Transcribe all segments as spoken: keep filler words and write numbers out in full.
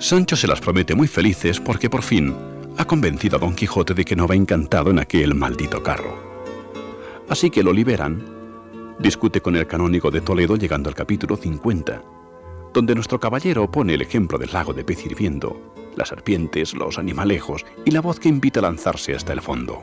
Sancho se las promete muy felices porque por fin ha convencido a Don Quijote de que no va encantado en aquel maldito carro. Así que lo liberan. Discute con el canónigo de Toledo llegando al capítulo cincuenta, donde nuestro caballero pone el ejemplo del lago de pez hirviendo, las serpientes, los animalejos y la voz que invita a lanzarse hasta el fondo.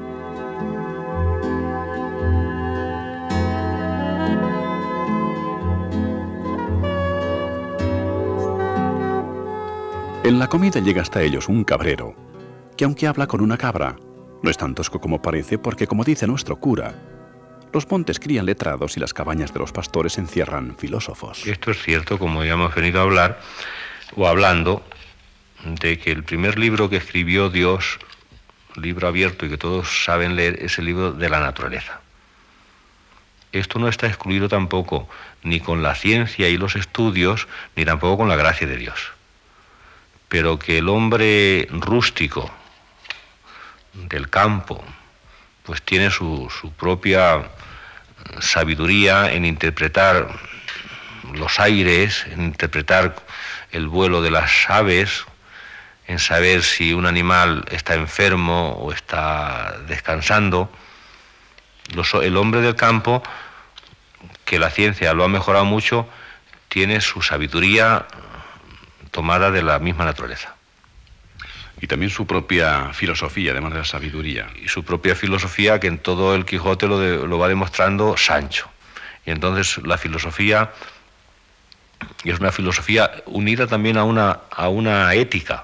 En la comida llega hasta ellos un cabrero, que aunque habla con una cabra, no es tan tosco como parece porque, como dice nuestro cura, los montes crían letrados y las cabañas de los pastores encierran filósofos. Esto es cierto, como ya hemos venido a hablar, o hablando, de que el primer libro que escribió Dios, libro abierto y que todos saben leer, es el libro de la naturaleza. Esto no está excluido tampoco ni con la ciencia y los estudios, ni tampoco con la gracia de Dios. Pero que el hombre rústico del campo pues tiene su, su propia sabiduría en interpretar los aires, en interpretar el vuelo de las aves, en saber si un animal está enfermo o está descansando. Los, el hombre del campo, que la ciencia lo ha mejorado mucho, tiene su sabiduría tomada de la misma naturaleza. Y también su propia filosofía, además de la sabiduría. Y su propia filosofía, que en todo el Quijote lo, de, lo va demostrando Sancho. Y entonces la filosofía es una filosofía unida también a una, a una ética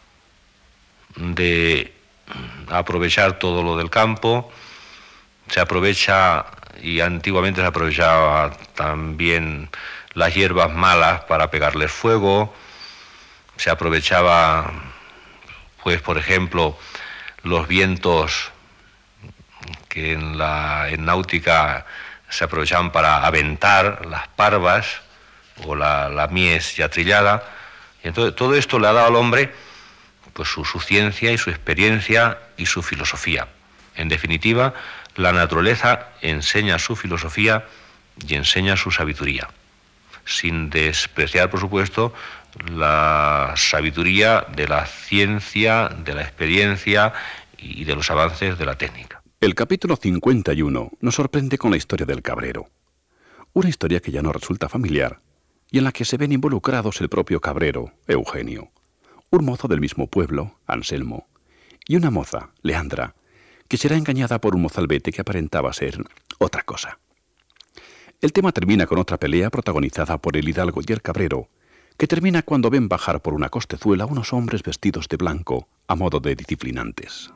de aprovechar todo lo del campo. Se aprovecha, y antiguamente se aprovechaba también las hierbas malas para pegarles fuego. Se aprovechaba, pues, por ejemplo, los vientos que en la en náutica se aprovechaban para aventar las parvas o la, la mies ya trillada. Y entonces todo esto le ha dado al hombre pues su, su ciencia y su experiencia y su filosofía. En definitiva, la naturaleza enseña su filosofía y enseña su sabiduría, sin despreciar, por supuesto, la sabiduría de la ciencia, de la experiencia y de los avances de la técnica. El capítulo cincuenta y uno nos sorprende con la historia del cabrero. Una historia que ya no resulta familiar y en la que se ven involucrados el propio cabrero, Eugenio, un mozo del mismo pueblo, Anselmo, y una moza, Leandra, que será engañada por un mozalbete que aparentaba ser otra cosa. El tema termina con otra pelea protagonizada por el hidalgo y el cabrero, que termina cuando ven bajar por una costezuela unos hombres vestidos de blanco a modo de disciplinantes.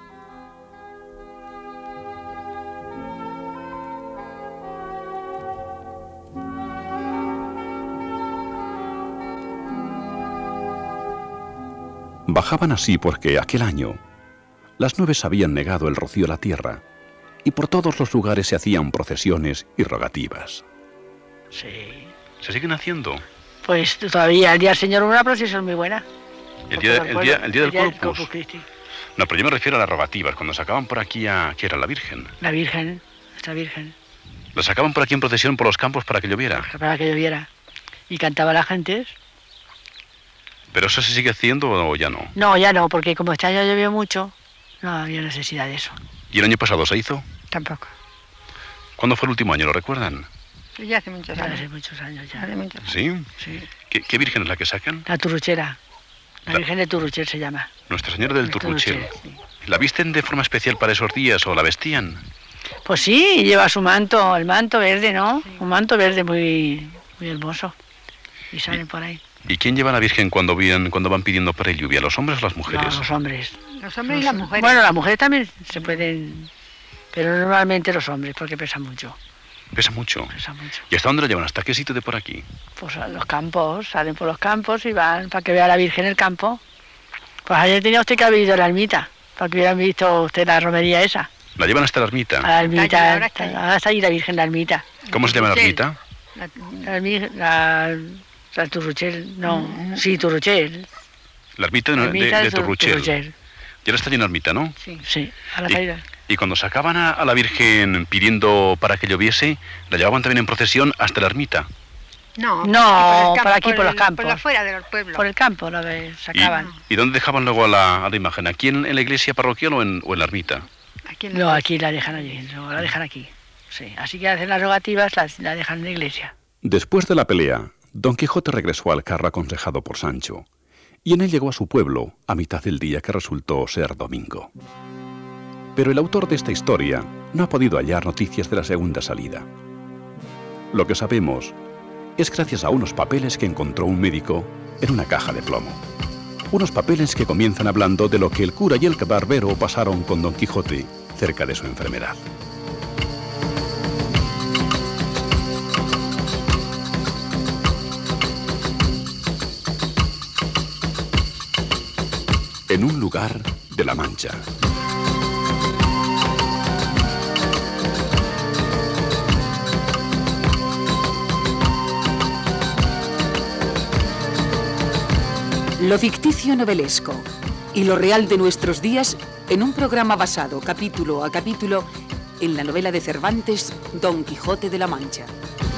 Bajaban así porque aquel año las nubes habían negado el rocío a la tierra y por todos los lugares se hacían procesiones y rogativas. Sí. ¿Se siguen haciendo? Pues todavía el día del Señor una procesión muy buena. ¿El día, el día, el día del Corpus? Corpus Christi. No, pero yo me refiero a las rogativas, cuando sacaban por aquí a... ¿qué era? ¿La Virgen? La Virgen, nuestra Virgen. ¿La sacaban por aquí en procesión por los campos para que lloviera? Para que lloviera. Y cantaba la gente. ¿Pero eso se sigue haciendo o ya no? No, ya no, porque como este año llovió mucho, no había necesidad de eso. ¿Y el año pasado se hizo? Tampoco. ¿Cuándo fue el último año? ¿Lo recuerdan? Sí, ya hace muchos años. Hace muchos años ya. Hace muchos años. ¿Sí? Sí. ¿Qué, qué Virgen es la que sacan? La Turruchera. La, La... Virgen de Turruchel se llama. Nuestra Señora del Turruchel. Sí. ¿La visten de forma especial para esos días o la vestían? Pues sí, lleva su manto, el manto verde, ¿no? Sí. Un manto verde muy, muy hermoso. Y salen ¿Y, por ahí. ¿Y quién lleva a la Virgen cuando, vienen, cuando van pidiendo para el lluvia? ¿Los hombres o las mujeres? No, los hombres. Los hombres y las mujeres. Bueno, las mujeres también se pueden... Pero normalmente los hombres, porque pesan mucho. Pesa mucho. Pesa mucho. ¿Y hasta dónde la llevan? ¿Hasta qué sitio de por aquí? Pues a los campos, salen por los campos y van para que vea a la Virgen el campo. Pues ayer tenía usted que haber ido a la ermita, para que hubieran visto usted la romería esa. ¿La llevan hasta la ermita? A la ermita, ahora está, ahora está ahí la Virgen, la ermita. ¿Cómo se llama la ermita? La, la, la, la Turruchel, no, mm. sí, Turruchel. La ermita de, la ermita de, de, de Turruchel. Turruchel. Y ahora está llena de ermita, ¿no? Sí, sí, a la y, salida. Y cuando sacaban a, a la Virgen pidiendo para que lloviese, la llevaban también en procesión hasta la ermita. No, No, por, por aquí, por los el- campos. Por afuera de los pueblos. Por el campo lo ve- ¿Y, sacaban. ¿Y dónde dejaban luego a la, a la imagen? ¿Aquí en, en la iglesia parroquial o en, o en la ermita? Aquí en la No, iglesia. aquí la dejan allí, no, la dejan aquí. Sí, así que hacen las rogativas, las, la dejan en la iglesia. Después de la pelea, Don Quijote regresó al carro aconsejado por Sancho, y en él llegó a su pueblo a mitad del día que resultó ser domingo. Pero el autor de esta historia no ha podido hallar noticias de la segunda salida. Lo que sabemos es gracias a unos papeles que encontró un médico en una caja de plomo. Unos papeles que comienzan hablando de lo que el cura y el barbero pasaron con Don Quijote cerca de su enfermedad. En un lugar de la Mancha. Lo ficticio novelesco y lo real de nuestros días en un programa basado capítulo a capítulo en la novela de Cervantes, Don Quijote de la Mancha.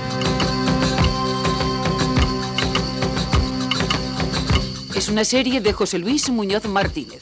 Es una serie de José Luis Muñoz Martínez.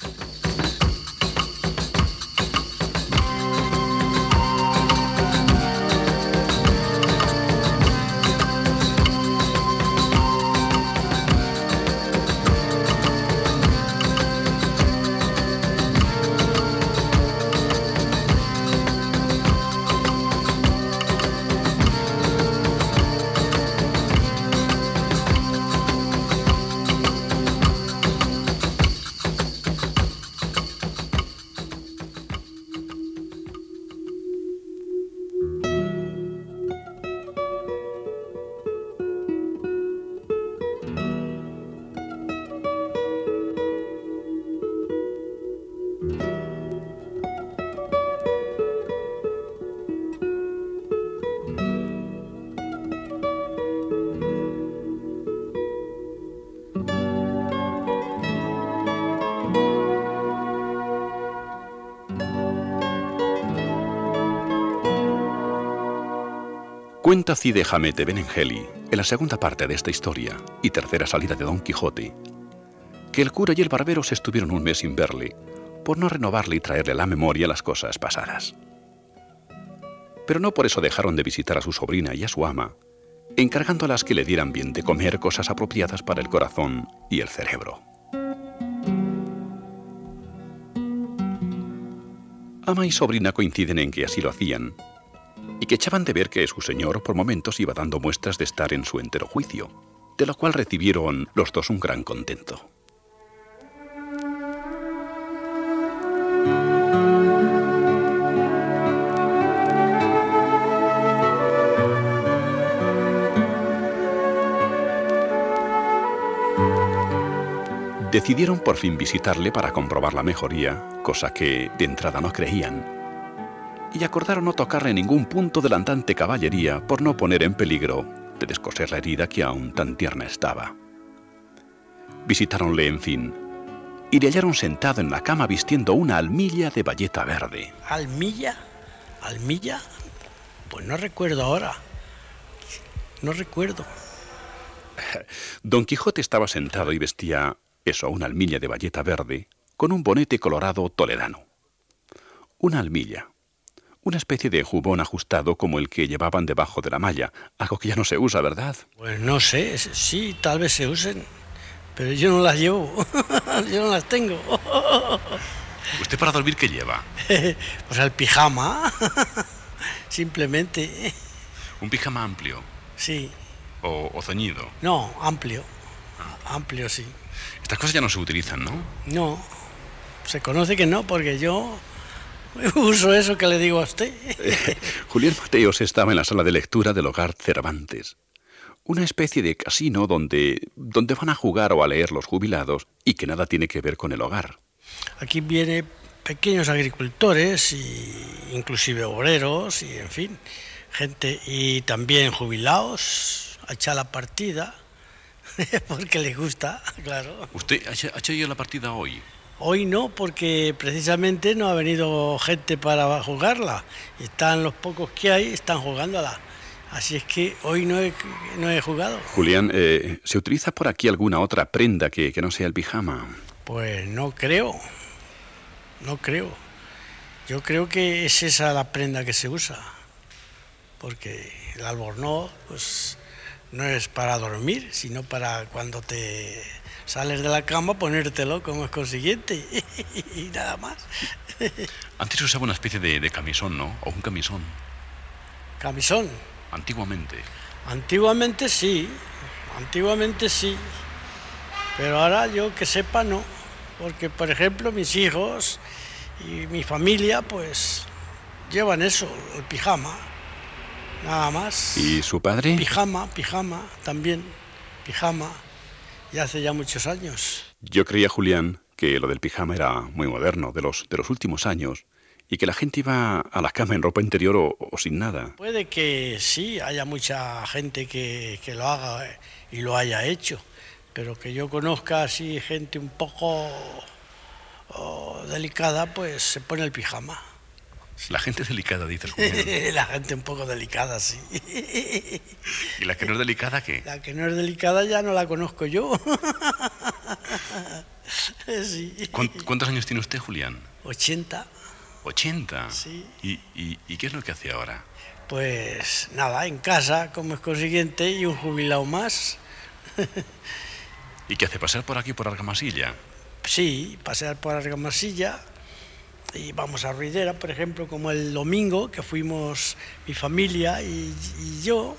Cuenta Cide Hamete Benengeli, en la segunda parte de esta historia y tercera salida de Don Quijote, que el cura y el barbero se estuvieron un mes sin verle, por no renovarle y traerle a la memoria las cosas pasadas. Pero no por eso dejaron de visitar a su sobrina y a su ama, encargándolas que le dieran bien de comer cosas apropiadas para el corazón y el cerebro. Ama y sobrina coinciden en que así lo hacían, y que echaban de ver que su señor por momentos iba dando muestras de estar en su entero juicio, de lo cual recibieron los dos un gran contento. Decidieron por fin visitarle para comprobar la mejoría, cosa que de entrada no creían, y acordaron no tocarle ningún punto de la andante caballería por no poner en peligro de descoser la herida que aún tan tierna estaba. Visitáronle, en fin, y le hallaron sentado en la cama vistiendo una almilla de bayeta verde. ¿Almilla? ¿Almilla? Pues no recuerdo ahora. No recuerdo. Don Quijote estaba sentado y vestía, eso, una almilla de bayeta verde, con un bonete colorado toledano. Una almilla. Una especie de jubón ajustado como el que llevaban debajo de la malla, algo que ya no se usa, ¿verdad? Pues no sé, sí, tal vez se usen, pero yo no las llevo, yo no las tengo. ¿Usted para dormir qué lleva? Pues el pijama, simplemente. ¿Un pijama amplio? Sí. ¿O, o ceñido? No, amplio, amplio sí. Estas cosas ya no se utilizan, ¿no? No, se conoce que no, porque yo uso eso que le digo a usted. Julián Mateos estaba en la sala de lectura del Hogar Cervantes, una especie de casino donde, donde van a jugar o a leer los jubilados y que nada tiene que ver con el hogar. Aquí vienen pequeños agricultores, y inclusive obreros, y en fin, gente, y también jubilados, a echar la partida, porque les gusta, claro. ¿Usted ha hecho ya la partida hoy? Hoy no, porque precisamente no ha venido gente para jugarla. Están los pocos que hay, están jugándola. Así es que hoy no he, no he jugado. Julián, eh, ¿se utiliza por aquí alguna otra prenda que, que no sea el pijama? Pues no creo, no creo. Yo creo que es esa la prenda que se usa, porque el albornoz pues no es para dormir, sino para cuando te sales de la cama ponértelo como es consiguiente y nada más. Antes se usaba una especie de, de camisón, ¿no? O un camisón. ¿Camisón? Antiguamente. Antiguamente sí, antiguamente sí, pero ahora yo que sepa no, porque por ejemplo mis hijos y mi familia pues llevan eso, el pijama, nada más. ¿Y su padre? Pijama, pijama, también, pijama, y hace ya muchos años. Yo creía, Julián, que lo del pijama era muy moderno, de los, de los últimos años, y que la gente iba a la cama en ropa interior o, o sin nada. Puede que sí, haya mucha gente que, que lo haga eh, y lo haya hecho, pero que yo conozca así gente un poco oh, delicada, pues se pone el pijama. La gente delicada, dices, Julián. La gente un poco delicada, sí. ¿Y la que no es delicada qué? La que no es delicada ya no la conozco yo. Sí. ¿Cuántos años tiene usted, Julián? ochenta. ochenta. Sí. ¿Y, y, ¿Y qué es lo que hace ahora? Pues nada, en casa, como es consiguiente, y un jubilado más. ¿Y qué hace? ¿Pasar por aquí por Argamasilla? Sí, pasear por Argamasilla y vamos a Ruidera, por ejemplo, como el domingo que fuimos mi familia y, y yo.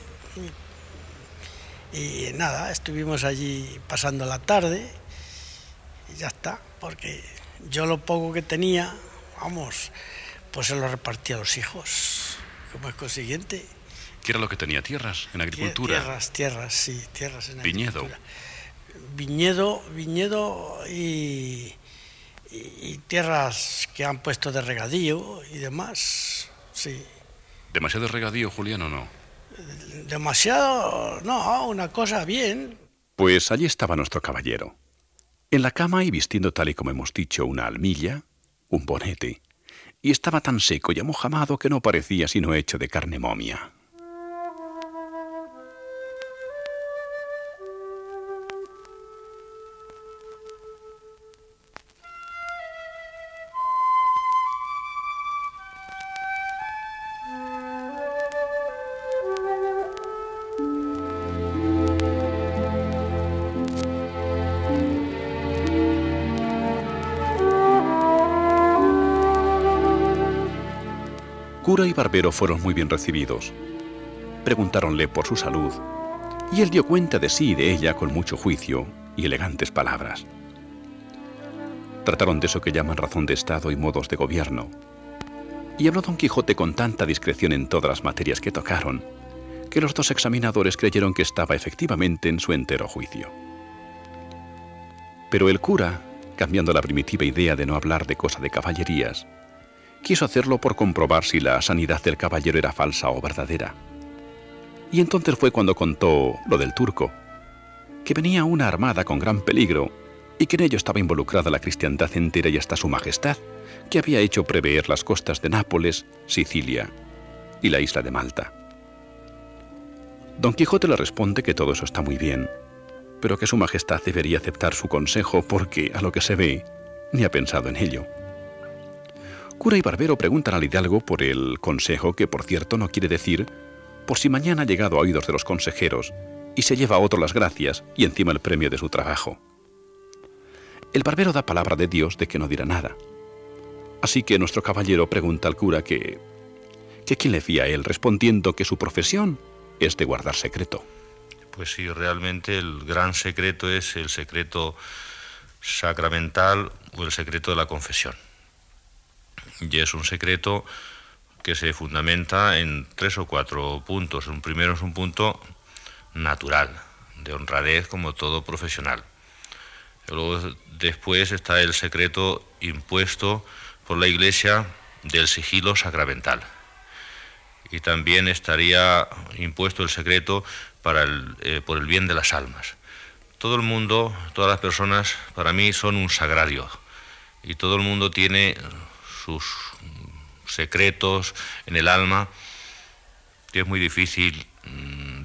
Y, y nada, estuvimos allí pasando la tarde y ya está, porque yo lo poco que tenía, vamos, pues se lo repartía a los hijos, como es consiguiente. ¿Qué era lo que tenía? ¿Tierras en agricultura? Tierras, tierras, sí, tierras en Viñedo. agricultura. Viñedo, viñedo y, y, y tierras que han puesto de regadío y demás, sí. ¿Demasiado regadío, Julián, o no? Demasiado, no, una cosa bien. Pues allí estaba nuestro caballero, en la cama y vistiendo tal y como hemos dicho una almilla, un bonete, y estaba tan seco y amojamado que no parecía sino hecho de carne momia. Cura y barbero fueron muy bien recibidos. Preguntáronle por su salud, y él dio cuenta de sí y de ella con mucho juicio y elegantes palabras. Trataron de eso que llaman razón de Estado y modos de gobierno, y habló Don Quijote con tanta discreción en todas las materias que tocaron, que los dos examinadores creyeron que estaba efectivamente en su entero juicio. Pero el cura, cambiando la primitiva idea de no hablar de cosa de caballerías, quiso hacerlo por comprobar si la sanidad del caballero era falsa o verdadera. Y entonces fue cuando contó lo del turco, que venía una armada con gran peligro y que en ello estaba involucrada la cristiandad entera y hasta su majestad, que había hecho prever las costas de Nápoles, Sicilia y la isla de Malta. Don Quijote le responde que todo eso está muy bien, pero que su majestad debería aceptar su consejo porque, a lo que se ve, ni ha pensado en ello. Cura y barbero preguntan al hidalgo por el consejo, que por cierto no quiere decir por si mañana ha llegado a oídos de los consejeros y se lleva a otro las gracias y encima el premio de su trabajo. El barbero da palabra de Dios de que no dirá nada. Así que nuestro caballero pregunta al cura que, que quién le fía a él, respondiendo que su profesión es de guardar secreto. Pues sí, realmente el gran secreto es el secreto sacramental o el secreto de la confesión. Y es un secreto que se fundamenta en tres o cuatro puntos. Un primero es un punto natural, de honradez como todo profesional. Luego, después está el secreto impuesto por la Iglesia del sigilo sacramental. Y también estaría impuesto el secreto para el, eh, por el bien de las almas. Todo el mundo, todas las personas, para mí son un sagrario. Y todo el mundo tiene sus secretos en el alma, que es muy difícil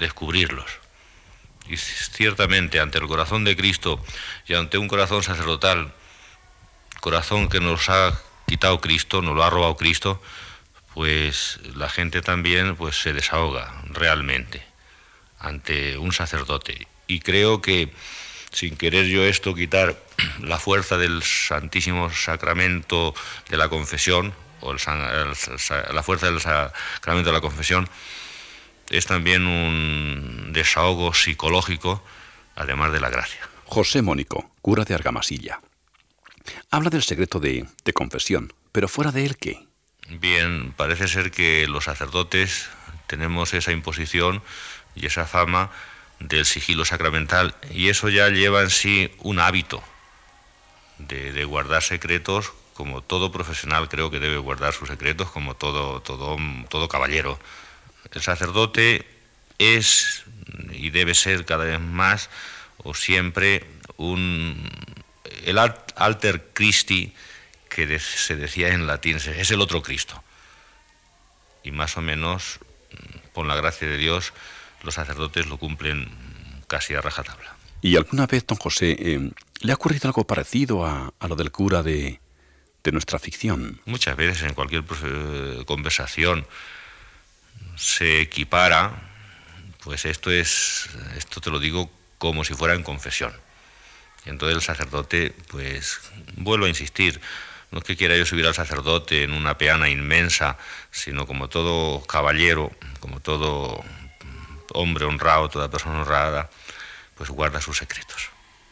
descubrirlos. Y ciertamente ante el corazón de Cristo y ante un corazón sacerdotal, corazón que nos ha quitado Cristo, nos lo ha robado Cristo, pues la gente también pues se desahoga realmente ante un sacerdote. Y creo que, sin querer yo esto quitar la fuerza del Santísimo Sacramento de la confesión, o el, el, la fuerza del Sacramento de la confesión, es también un desahogo psicológico, además de la gracia. José Mónico, cura de Argamasilla. Habla del secreto de, de confesión, pero fuera de él, ¿qué? Bien, parece ser que los sacerdotes tenemos esa imposición y esa fama del sigilo sacramental, y eso ya lleva en sí un hábito de, de guardar secretos, como todo profesional creo que debe guardar sus secretos, como todo, todo, todo caballero. El sacerdote es y debe ser cada vez más o siempre un, el alter Christi que de, se decía en latín, es el otro Cristo. Y más o menos, por la gracia de Dios, los sacerdotes lo cumplen casi a rajatabla. ¿Y alguna vez, don José, eh, le ha ocurrido algo parecido a, a lo del cura de, de nuestra ficción? Muchas veces en cualquier eh, conversación se equipara, pues esto es, esto te lo digo como si fuera en confesión. Y entonces el sacerdote, pues, vuelvo a insistir, no es que quiera yo subir al sacerdote en una peana inmensa, sino como todo caballero, como todo hombre honrado, toda persona honrada, pues guarda sus secretos.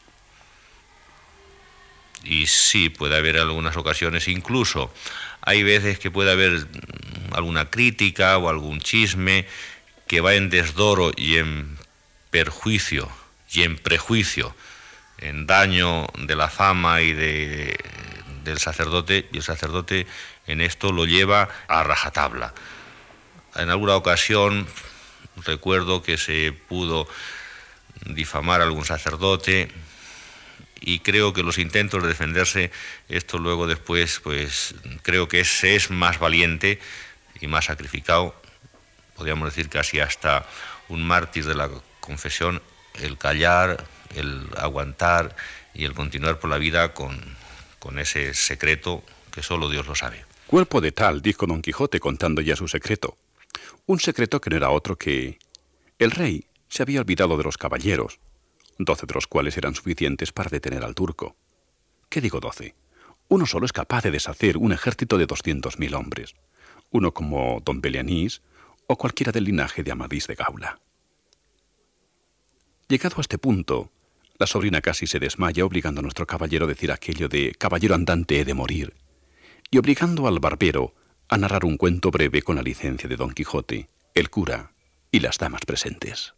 Y sí, puede haber algunas ocasiones, incluso hay veces que puede haber alguna crítica o algún chisme que va en desdoro y en perjuicio y en prejuicio, en daño de la fama y de, del sacerdote, y el sacerdote en esto lo lleva a rajatabla. En alguna ocasión recuerdo que se pudo difamar a algún sacerdote, y creo que los intentos de defenderse, esto luego después, pues creo que se es más valiente y más sacrificado, podríamos decir casi hasta un mártir de la confesión, el callar, el aguantar y el continuar por la vida con, con ese secreto que solo Dios lo sabe. Cuerpo de tal, dijo Don Quijote contando ya su secreto. Un secreto que no era otro que el rey se había olvidado de los caballeros, doce de los cuales eran suficientes para detener al turco. ¿Qué digo doce? Uno solo es capaz de deshacer un ejército de doscientos mil hombres, uno como don Belianís o cualquiera del linaje de Amadís de Gaula. Llegado a este punto, la sobrina casi se desmaya, obligando a nuestro caballero a decir aquello de «caballero andante he de morir», y obligando al barbero a narrar un cuento breve con la licencia de Don Quijote, el cura y las damas presentes.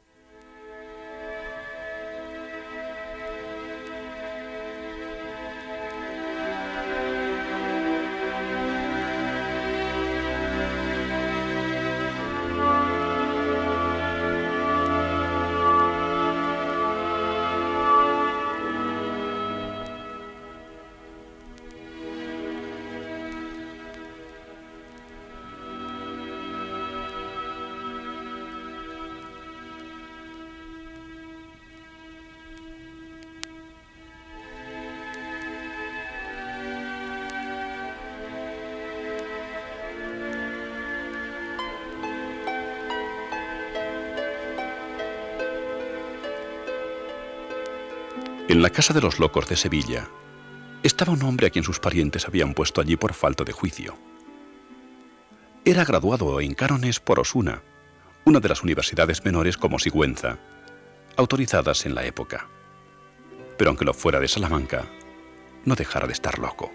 En la casa de los locos de Sevilla estaba un hombre a quien sus parientes habían puesto allí por falta de juicio. Era graduado en cánones por Osuna, una de las universidades menores como Sigüenza, autorizadas en la época. Pero aunque lo fuera de Salamanca, no dejara de estar loco.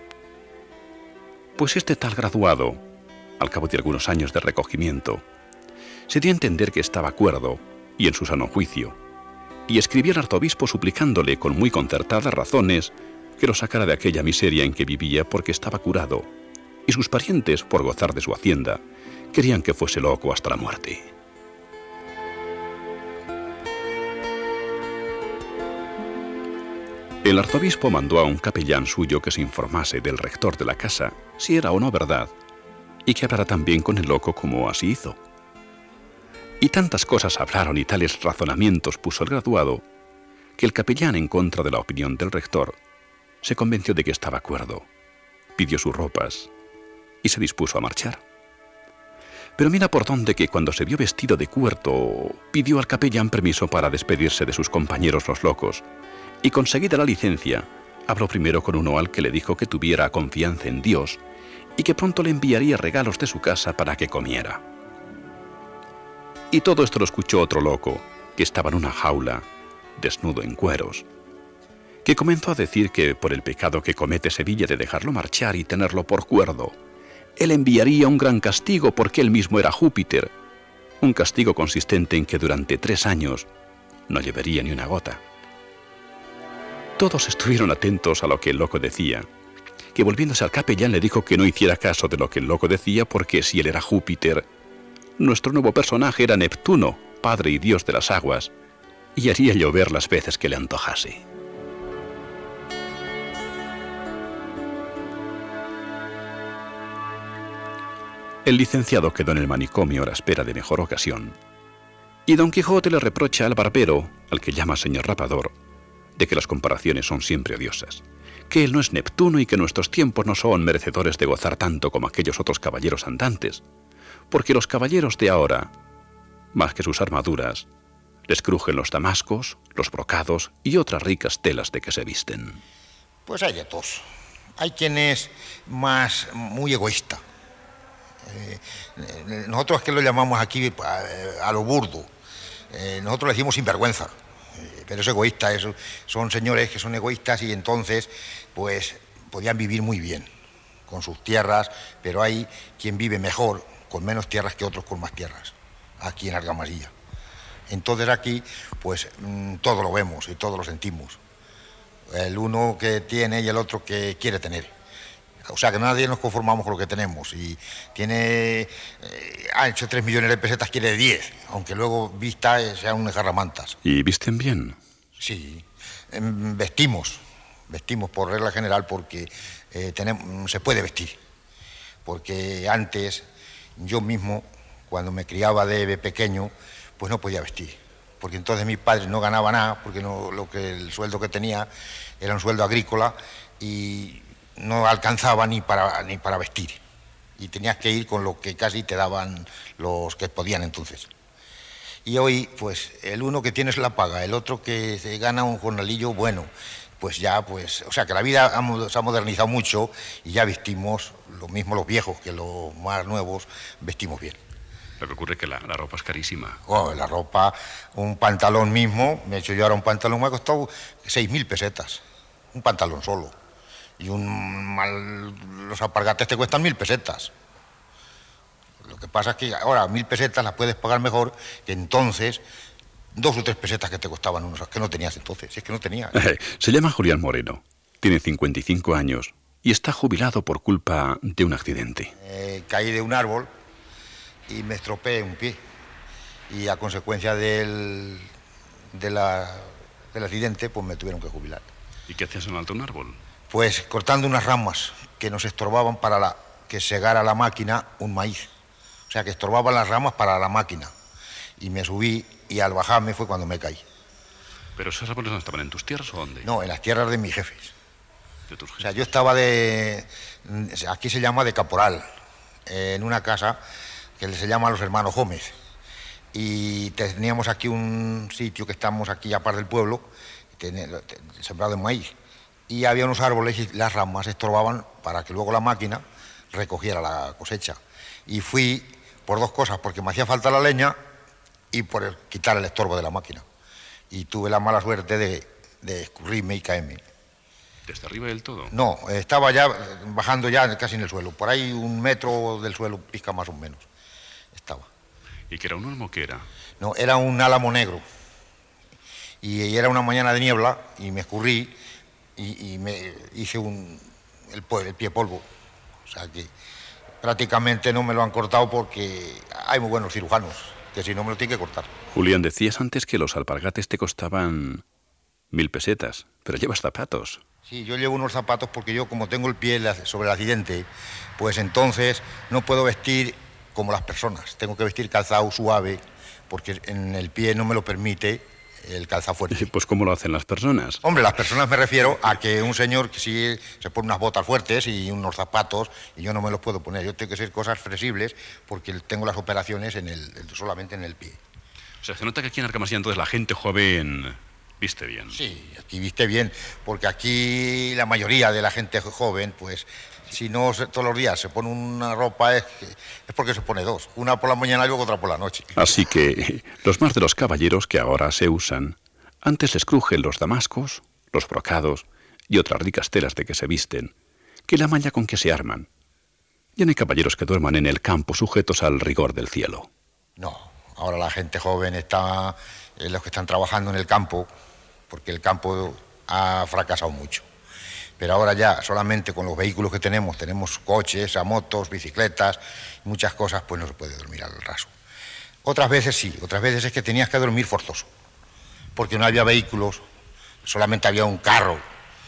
Pues este tal graduado, al cabo de algunos años de recogimiento, se dio a entender que estaba cuerdo y en su sano juicio, y escribió al arzobispo suplicándole con muy concertadas razones que lo sacara de aquella miseria en que vivía porque estaba curado, y sus parientes, por gozar de su hacienda, querían que fuese loco hasta la muerte. El arzobispo mandó a un capellán suyo que se informase del rector de la casa si era o no verdad, y que hablara también con el loco como así hizo. Y tantas cosas hablaron y tales razonamientos puso el graduado, que el capellán, en contra de la opinión del rector, se convenció de que estaba cuerdo, pidió sus ropas y se dispuso a marchar. Pero mira por dónde que cuando se vio vestido de cuerdo, pidió al capellán permiso para despedirse de sus compañeros los locos, y conseguida la licencia, habló primero con uno al que le dijo que tuviera confianza en Dios y que pronto le enviaría regalos de su casa para que comiera. Y todo esto lo escuchó otro loco, que estaba en una jaula, desnudo en cueros, que comenzó a decir que por el pecado que comete Sevilla de dejarlo marchar y tenerlo por cuerdo, él enviaría un gran castigo porque él mismo era Júpiter, un castigo consistente en que durante tres años no llevaría ni una gota. Todos estuvieron atentos a lo que el loco decía, que volviéndose al capellán le dijo que no hiciera caso de lo que el loco decía porque si él era Júpiter, nuestro nuevo personaje era Neptuno, padre y dios de las aguas, y haría llover las veces que le antojase. El licenciado quedó en el manicomio a la espera de mejor ocasión, y Don Quijote le reprocha al barbero, al que llama señor rapador, de que las comparaciones son siempre odiosas, que él no es Neptuno y que nuestros tiempos no son merecedores de gozar tanto como aquellos otros caballeros andantes, porque los caballeros de ahora, más que sus armaduras, les crujen los damascos, los brocados y otras ricas telas de que se visten. Pues hay de todos. Hay quien es más muy egoísta. Eh, nosotros que lo llamamos aquí a, a lo burdo, eh, nosotros le decimos sinvergüenza, eh, pero es egoísta, es, son señores que son egoístas y entonces pues podían vivir muy bien con sus tierras, pero hay quien vive mejor con menos tierras que otros con más tierras, aquí en Argamasilla. Entonces aquí pues mmm, todo lo vemos y todo lo sentimos, el uno que tiene y el otro que quiere tener. O sea que nadie nos conformamos con lo que tenemos. Y tiene, eh, ha hecho tres millones de pesetas, quiere diez, aunque luego vista eh, sea un jarramantas. ¿Y visten bien? Sí, eh, vestimos, vestimos por regla general porque eh, tenemos, se puede vestir. Porque antes, yo mismo, cuando me criaba de pequeño, pues no podía vestir. Porque entonces mis padres no ganaban nada, porque no, lo que, el sueldo que tenía era un sueldo agrícola y no alcanzaba ni para, ni para vestir, y tenías que ir con lo que casi te daban los que podían entonces. Y hoy, pues, el uno que tiene la paga, el otro que se gana un jornalillo bueno, pues ya, pues, o sea, que la vida se ha modernizado mucho y ya vestimos, lo mismo los viejos que los más nuevos, vestimos bien. Lo que ocurre es que la, la ropa es carísima. Oh, la ropa, un pantalón mismo, me he hecho yo ahora un pantalón, me ha costado seis mil pesetas, un pantalón solo. Y un mal, los alpargates te cuestan mil pesetas. Lo que pasa es que ahora mil pesetas las puedes pagar mejor que entonces dos o tres pesetas que te costaban unos, que no tenías entonces, si es que no tenías. Se llama Julián Moreno, tiene cincuenta y cinco años y está jubilado por culpa de un accidente. Eh, caí de un árbol y me estropeé un pie. Y a consecuencia del, de la, del accidente, pues me tuvieron que jubilar. ¿Y qué hacías en alto un árbol? Pues cortando unas ramas que nos estorbaban para la, que segara la máquina un maíz. O sea, que estorbaban las ramas para la máquina. Y me subí y al bajarme fue cuando me caí. ¿Pero esos árboles no estaban en tus tierras o dónde? No, en las tierras de mis jefes. ¿De tus jefes? O sea, yo estaba de... Aquí se llama de caporal, en una casa que se llama Los Hermanos Gómez. Y teníamos aquí un sitio que estamos aquí a par del pueblo, sembrado en maíz. Y había unos árboles y las ramas estorbaban para que luego la máquina recogiera la cosecha. Y fui por dos cosas, porque me hacía falta la leña y por quitar el estorbo de la máquina. Y tuve la mala suerte de, de escurrirme y caerme. ¿Desde arriba del todo? No, estaba ya bajando ya casi en el suelo, por ahí un metro del suelo, pizca más o menos, estaba. ¿Y qué era un olmo? ¿Qué era? No, era un álamo negro. Y era una mañana de niebla y me escurrí. Y, y me hice un, el, el pie polvo, o sea que prácticamente no me lo han cortado porque hay muy buenos cirujanos, que si no me lo tienen que cortar. Julián, decías antes que los alpargates te costaban mil pesetas, pero llevas zapatos. Sí, yo llevo unos zapatos porque yo como tengo el pie sobre el accidente, pues entonces no puedo vestir como las personas. Tengo que vestir calzado suave porque en el pie no me lo permite el calzado fuerte. Pues ¿cómo lo hacen las personas? Hombre, las personas me refiero a que un señor que sí se pone unas botas fuertes y unos zapatos y yo no me los puedo poner. Yo tengo que ser cosas flexibles porque tengo las operaciones en el, solamente en el pie. O sea, se nota que aquí en Argamasilla entonces la gente joven viste bien. Sí, aquí viste bien, porque aquí la mayoría de la gente joven, pues, si no se, todos los días se pone una ropa, es, es porque se pone dos, una por la mañana y luego otra por la noche. Así que los más de los caballeros que ahora se usan, antes les crujen los damascos, los brocados y otras ricas telas de que se visten, que la malla con que se arman. Ya no hay caballeros que duerman en el campo sujetos al rigor del cielo. No, ahora la gente joven está, eh, los que están trabajando en el campo, porque el campo ha fracasado mucho. Pero ahora ya solamente con los vehículos que tenemos, tenemos coches, a motos, bicicletas, muchas cosas, pues no se puede dormir al raso. Otras veces sí, otras veces es que tenías que dormir forzoso, porque no había vehículos, solamente había un carro.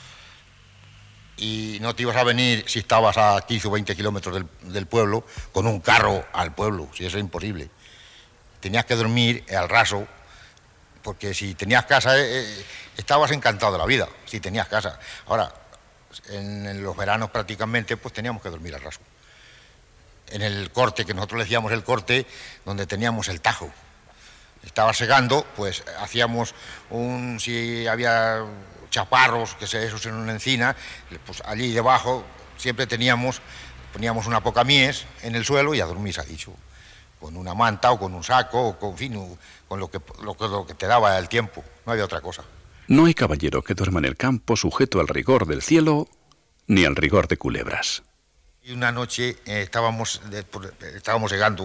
Y no te ibas a venir si estabas a quince o veinte kilómetros del, del pueblo con un carro al pueblo, si eso es imposible. Tenías que dormir al raso, porque si tenías casa, eh, estabas encantado de la vida, si tenías casa. Ahora, en, en los veranos prácticamente, pues teníamos que dormir al raso. En el corte, que nosotros le decíamos el corte, donde teníamos el tajo. Estaba segando, pues hacíamos un, si había chaparros, que se esos en una encina, pues allí debajo siempre teníamos, poníamos una poca mies en el suelo y a dormir, se ha dicho, con una manta o con un saco, o con, en fin, con lo que, lo, que, lo que te daba el tiempo, no había otra cosa. No hay caballero que duerma en el campo sujeto al rigor del cielo ni al rigor de culebras. Y una noche eh, estábamos, de, estábamos llegando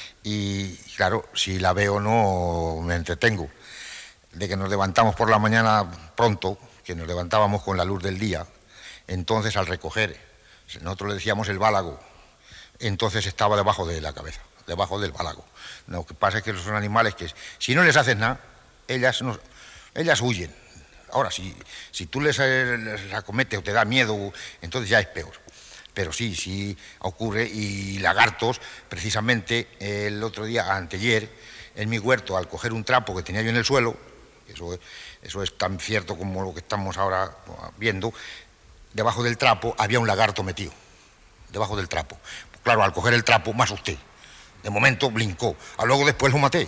y claro, si la veo no me entretengo. De que nos levantamos por la mañana pronto, que nos levantábamos con la luz del día, entonces al recoger, nosotros le decíamos el válago, entonces estaba debajo de la cabeza, debajo del válago. Lo que pasa es que son animales que si no les haces nada, ellas, no, ellas huyen. Ahora, si, si tú les, les acometes o te da miedo, entonces ya es peor. Pero sí, sí ocurre, y lagartos, precisamente el otro día, anteayer, en mi huerto, al coger un trapo que tenía yo en el suelo, eso, eso es tan cierto como lo que estamos ahora viendo, debajo del trapo había un lagarto metido, debajo del trapo. Claro, al coger el trapo me asusté, de momento brincó, a luego después lo maté.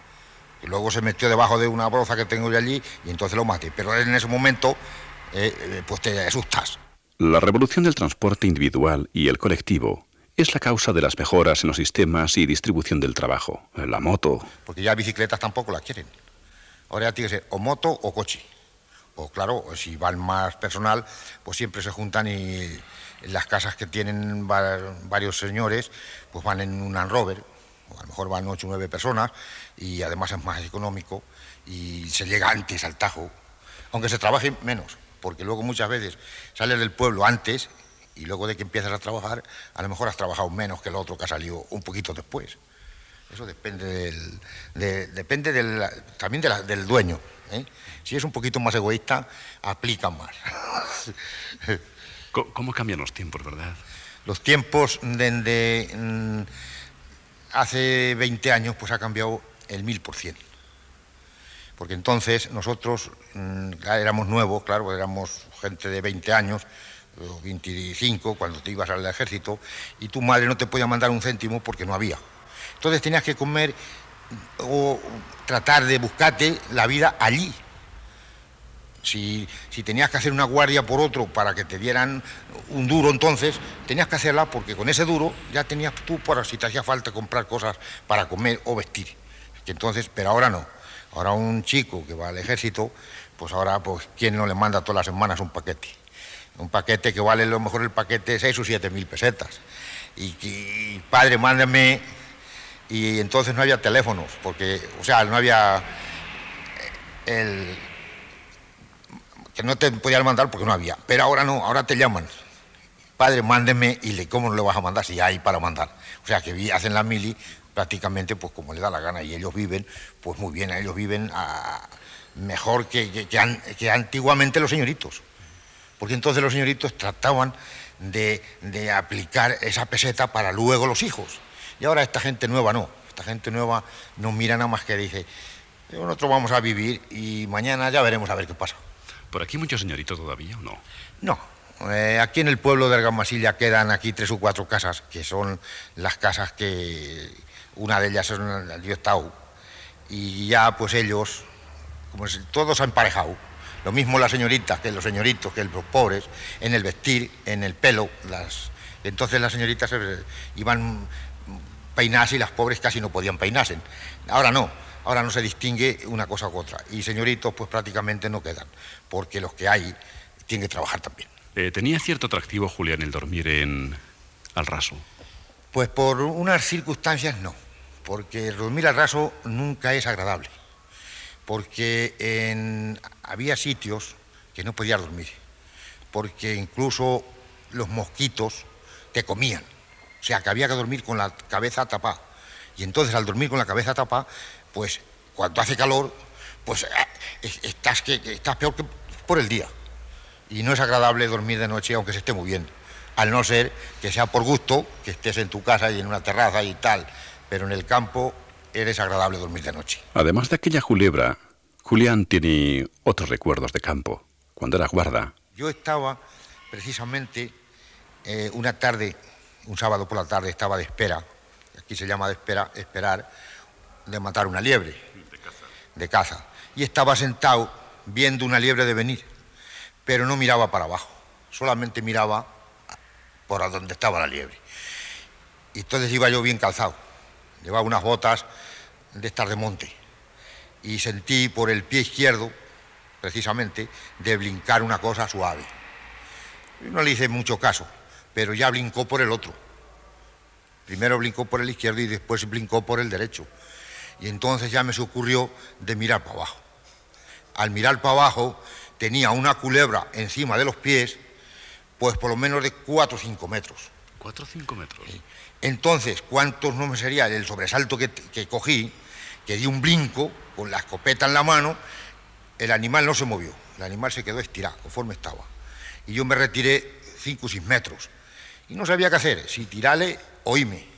Y luego se metió debajo de una broza que tengo yo allí y entonces lo maté. Pero en ese momento, eh, pues te asustas. La revolución del transporte individual y el colectivo es la causa de las mejoras en los sistemas y distribución del trabajo. La moto... Porque ya bicicletas tampoco las quieren. Ahora ya tiene que ser o moto o coche. O claro, si van más personal, pues siempre se juntan y en las casas que tienen varios señores, pues van en un Land Rover, o a lo mejor van ocho o nueve personas, y además es más económico y se llega antes al tajo, aunque se trabaje menos, porque luego muchas veces sales del pueblo antes y luego de que empiezas a trabajar, a lo mejor has trabajado menos que el otro que ha salido un poquito después. Eso depende del, de, depende del, también de la, del dueño, ¿eh? Si es un poquito más egoísta, aplica más. ¿Cómo, ¿Cómo cambian los tiempos, verdad? Los tiempos desde mm, hace veinte años pues ha cambiado el mil por cien. Porque entonces nosotros mmm, éramos nuevos, claro, éramos gente de veinte años, o veinticinco, cuando te ibas al ejército, y tu madre no te podía mandar un céntimo porque no había. Entonces tenías que comer o tratar de buscarte la vida allí. Si, si tenías que hacer una guardia por otro para que te dieran un duro, entonces tenías que hacerla porque con ese duro ya tenías tú para si te hacía falta comprar cosas para comer o vestir. Que entonces, pero ahora no. Ahora un chico que va al ejército, pues ahora, pues, ¿quién no le manda todas las semanas un paquete? Un paquete que vale a lo mejor el paquete seis o siete mil pesetas. Y, y padre, mándame... Y entonces no había teléfonos, porque, o sea, no había el... que no te podían mandar porque no había. Pero ahora no, ahora te llaman. Padre, mándeme, y le, ¿cómo no le vas a mandar si hay para mandar? O sea, que hacen la mili prácticamente pues como les da la gana, y ellos viven, pues muy bien, ellos viven a, mejor que, que, que, an, que antiguamente los señoritos. Porque entonces los señoritos trataban de, de aplicar esa peseta para luego los hijos. Y ahora esta gente nueva no, esta gente nueva no mira nada más que dice, nosotros vamos a vivir y mañana ya veremos a ver qué pasa. ¿Por aquí muchos señoritos todavía o no? No, eh, aquí en el pueblo de Argamasilla quedan aquí tres o cuatro casas, que son las casas que, una de ellas es el río Estau, y ya pues ellos, como si todos han emparejado, lo mismo las señoritas que los señoritos, que los pobres, en el vestir, en el pelo, las... entonces las señoritas eh, iban peinarse y las pobres casi no podían peinarse. Ahora no, ahora no se distingue una cosa u otra, y señoritos pues prácticamente no quedan, porque los que hay tienen que trabajar también. Eh, ¿Tenía cierto atractivo, Julián, el dormir en al raso? Pues por unas circunstancias no, porque dormir al raso nunca es agradable, porque en, había sitios que no podías dormir, porque incluso los mosquitos te comían, o sea que había que dormir con la cabeza tapada, y entonces al dormir con la cabeza tapada, pues cuando hace calor, pues eh, estás, que, estás peor que por el día, y no es agradable dormir de noche aunque se esté muy bien, al no ser que sea por gusto, que estés en tu casa y en una terraza y tal, pero en el campo eres agradable dormir de noche. Además de aquella culebra, Julián tiene otros recuerdos de campo, cuando era guarda. Yo estaba precisamente eh, una tarde, un sábado por la tarde, estaba de espera, aquí se llama de espera, esperar, de matar una liebre, de caza. de caza, y estaba sentado viendo una liebre de venir, pero no miraba para abajo, solamente miraba por donde estaba la liebre. Y entonces iba yo bien calzado, llevaba unas botas de estas de monte, y sentí por el pie izquierdo, precisamente, de brincar una cosa suave. Yo no le hice mucho caso, pero ya brincó por el otro. Primero brincó por el izquierdo y después brincó por el derecho. Y entonces ya me se ocurrió de mirar para abajo. Al mirar para abajo tenía una culebra encima de los pies, pues por lo menos de cuatro o cinco metros. ¿Cuatro o cinco metros? Sí. Entonces, ¿cuántos no me sería el sobresalto que, que cogí? Que di un brinco con la escopeta en la mano, el animal no se movió, el animal se quedó estirado, conforme estaba. Y yo me retiré cinco o seis metros. Y no sabía qué hacer, si tirarle o irme.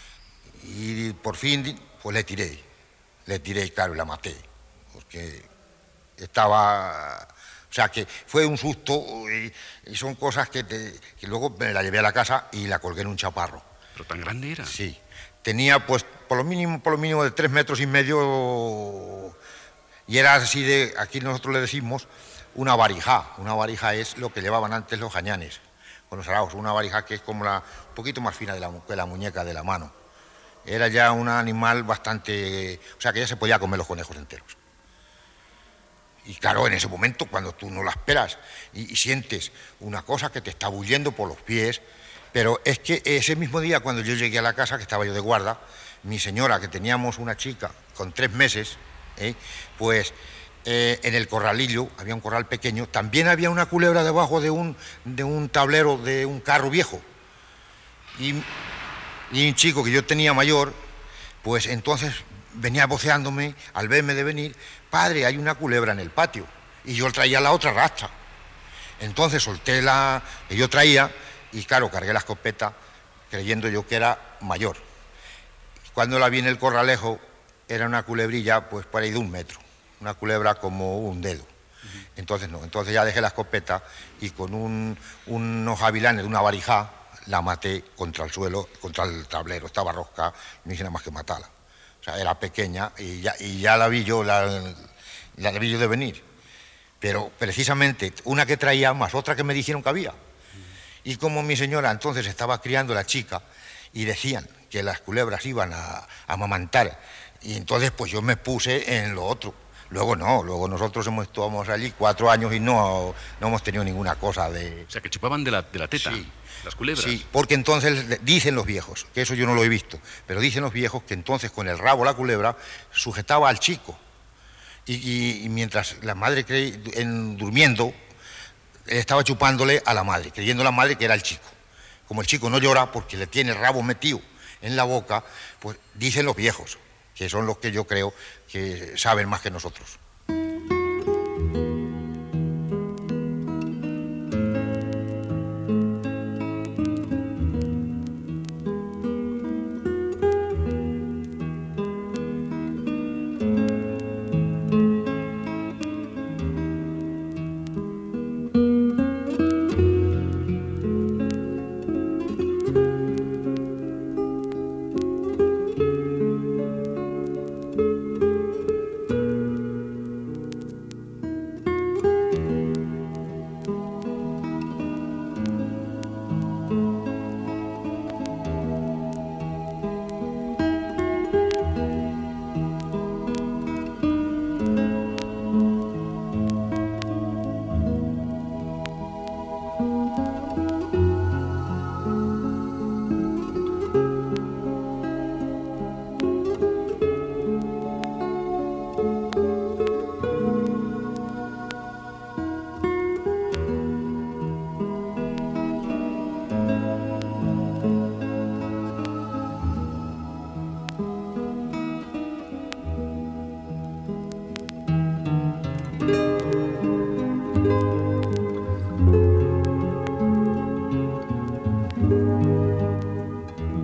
Y por fin, pues le tiré. Le tiré, claro, y la maté. Porque estaba... O sea, que fue un susto y, y son cosas que, te, que luego me la llevé a la casa y la colgué en un chaparro. ¿Pero tan grande era? Sí. Tenía, pues, por lo mínimo, por lo mínimo de tres metros y medio... Y era así de... Aquí nosotros le decimos una varija. Una varija es lo que llevaban antes los jañanes con los araos. Una varija que es como la... un poquito más fina de la, de la muñeca de la mano. Era ya un animal bastante... O sea, que ya se podía comer los conejos enteros. Y claro, en ese momento, cuando tú no la esperas y, y sientes una cosa que te está bulliendo por los pies, pero es que ese mismo día, cuando yo llegué a la casa, que estaba yo de guarda, mi señora, que teníamos una chica con tres meses, ¿eh? pues eh, en el corralillo, había un corral pequeño, también había una culebra debajo de un, de un tablero de un carro viejo. Y, y un chico que yo tenía mayor, pues entonces venía voceándome al verme de venir, padre, hay una culebra en el patio, y yo traía la otra rastra. Entonces solté la que yo traía y claro, cargué la escopeta creyendo yo que era mayor. Cuando la vi en el corralejo era una culebrilla pues por ahí de un metro, una culebra como un dedo. Entonces no, entonces ya dejé la escopeta y con un, unos gavilanes de una varija la maté contra el suelo, contra el tablero, estaba rosca, no hice nada más que matarla. O sea, era pequeña y ya, y ya la vi yo, la, la vi yo de venir. Pero precisamente una que traía más otra que me dijeron que había. Y como mi señora entonces estaba criando la chica y decían que las culebras iban a, a amamantar, y entonces pues yo me puse en lo otro. Luego no, luego nosotros hemos estado allí cuatro años y no, no hemos tenido ninguna cosa de... O sea, que chupaban de la, de la teta, sí, las culebras. Sí, porque entonces dicen los viejos, que eso yo no lo he visto, pero dicen los viejos que entonces con el rabo la culebra sujetaba al chico. Y, y, y mientras la madre creí, en, durmiendo, él estaba chupándole a la madre, creyendo la madre que era el chico. Como el chico no llora porque le tiene el rabo metido en la boca, pues dicen los viejos, que son los que yo creo que saben más que nosotros.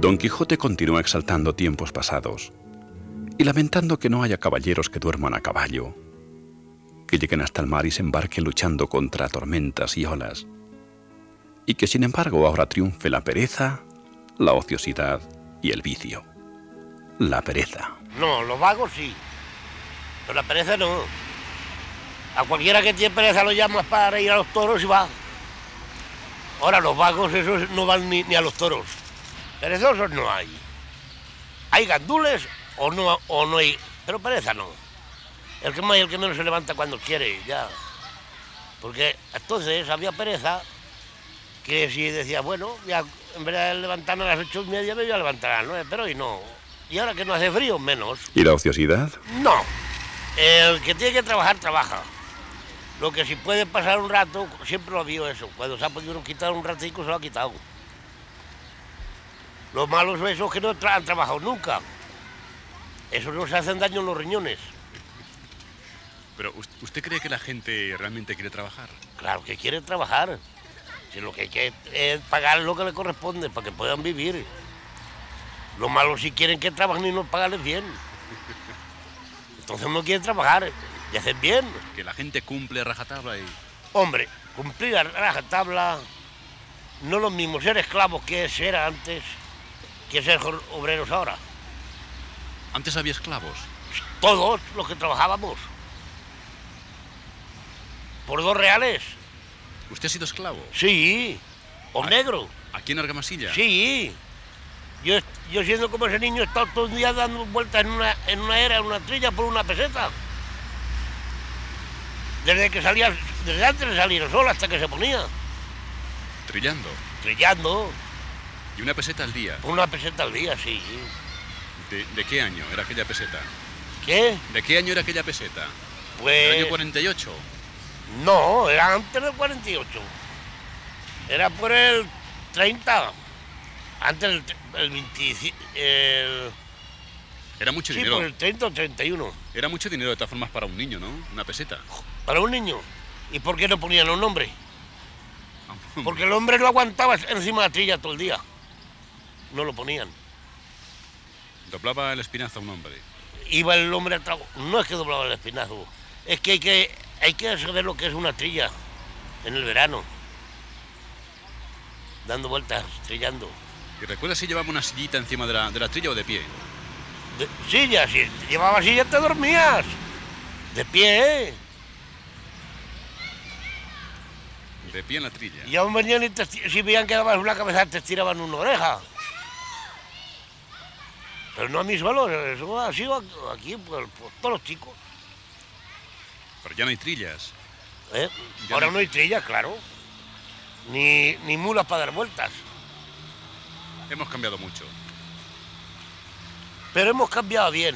Don Quijote continúa exaltando tiempos pasados y lamentando que no haya caballeros que duerman a caballo, que lleguen hasta el mar y se embarquen luchando contra tormentas y olas, y que sin embargo ahora triunfe la pereza, la ociosidad y el vicio. La pereza. No, los vagos sí, pero la pereza no. A cualquiera que tiene pereza lo llamas para ir a los toros y va. Ahora los vagos esos no van ni, ni a los toros. Perezosos no hay. Hay gandules o no, o no hay, pero pereza no. El que más y el que menos se levanta cuando quiere, ya. Porque entonces había pereza que si decía, bueno, ya en vez de levantarme a las ocho y media me voy a levantar a las nueve, pero hoy no. Y ahora que no hace frío, menos. ¿Y la ociosidad? No. El que tiene que trabajar, trabaja. Lo que si puede pasar un rato, siempre lo ha habido eso. Cuando se ha podido quitar un ratico, se lo ha quitado. Los malos son esos que no tra han trabajado nunca. Esos no se hacen daño en los riñones. Pero, ¿usted cree que la gente realmente quiere trabajar? Claro que quiere trabajar. Si lo que hay que es pagar lo que le corresponde para que puedan vivir. Los malos si quieren que trabajen y no pagarles bien. Entonces no quieren trabajar y hacen bien. Que la gente cumple rajatabla y... Hombre, cumplir a rajatabla no es lo mismo ser esclavos que ser antes que ser obreros ahora. ¿Antes había esclavos? Todos los que trabajábamos. Por dos reales. ¿Usted ha sido esclavo? Sí. O negro. ¿Aquí en Argamasilla? Sí. Yo, yo siendo como ese niño he estado todo el día dando vueltas en una, en una era, en una trilla por una peseta. Desde que salía, desde antes de salir el sol hasta que se ponía. ¿Trillando? Trillando. ¿Y una peseta al día? Una peseta al día, sí. ¿De, de qué año era aquella peseta? ¿Qué? ¿De qué año era aquella peseta? Pues... ¿Del año cuarenta y ocho? No, era antes del cuarenta y ocho. Era por el treinta. Antes del el veinticinco... El... Era mucho sí, dinero. por el treinta o treinta y uno. Era mucho dinero de todas formas para un niño, ¿no? Una peseta. Para un niño. ¿Y por qué no ponían un hombre? Porque el hombre no aguantaba encima de la trilla todo el día. No lo ponían. Doblaba el espinazo a un hombre. Iba el hombre a trabajar. No es que doblaba el espinazo. Es que hay que, hay que saber lo que es una trilla en el verano. Dando vueltas, trillando. ¿Y recuerdas si llevaba una sillita encima de la, de la trilla o de pie? De, silla, si llevaba silla te dormías. De pie, ¿eh? De pie en la trilla. Y aún venían y te, si veían que dabas una cabeza te estiraban una oreja. Pero no a mí solo, eso ha sido aquí por, por todos los chicos. Pero ya no hay trillas. ¿Eh? Ya Ahora no- no hay trillas, claro. Ni, ni mulas para dar vueltas. Hemos cambiado mucho. Pero hemos cambiado bien.